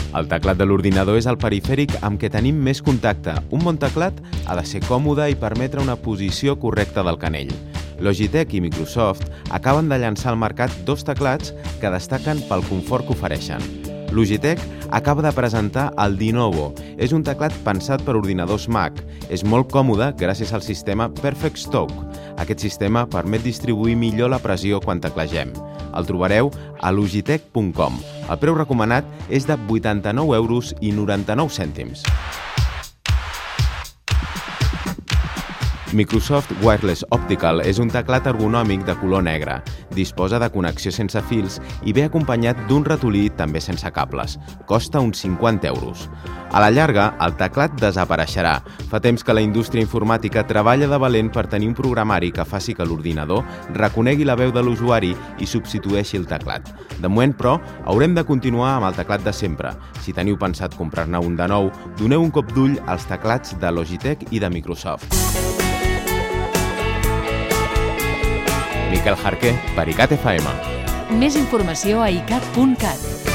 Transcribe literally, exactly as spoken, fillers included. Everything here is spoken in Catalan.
El teclat de l'ordinador és el perifèric amb què tenim més contacte. Un bon teclat ha de ser còmode i permetre una posició correcta del canell. Logitech i Microsoft acaben de llançar al mercat dos teclats que destaquen pel confort que ofereixen. Logitech acaba de presentar el Dinovo. És un teclat pensat per ordinadors Mac. És molt còmode gràcies al sistema Perfect Stroke. Aquest sistema permet distribuir millor la pressió quan teclegem. El trobareu a logitech punt com. El preu recomanat és de vuitanta-nou euros i noranta-nou cèntims. Microsoft Wireless Optical és un teclat ergonòmic de color negre. Disposa de connexió sense fils i ve acompanyat d'un ratolí també sense cables. Costa uns cinquanta euros. A la llarga, el teclat desapareixerà. Fa temps que la indústria informàtica treballa de valent per tenir un programari que faci que l'ordinador reconegui la veu de l'usuari i substitueixi el teclat. De moment, però, haurem de continuar amb el teclat de sempre. Si teniu pensat comprar-ne un de nou, doneu un cop d'ull als teclats de Logitech i de Microsoft. Miquel Jarqué, per i cat F M. Més informació a i cat punt cat.